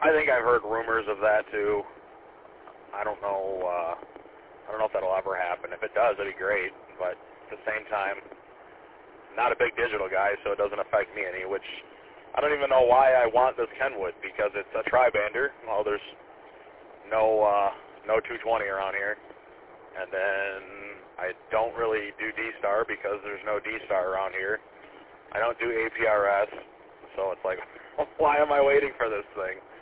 I think I've heard rumors of that too. I don't know. I don't know if that'll ever happen. If it does, it'd be great. But at the same time, not a big digital guy, so it doesn't affect me any. Which I don't even know why I want this Kenwood, because it's a tri-bander. Well, there's no 220 around here, and then I don't really do D-Star because there's no D-Star around here. I don't do APRS, so it's like, why am I waiting for this thing?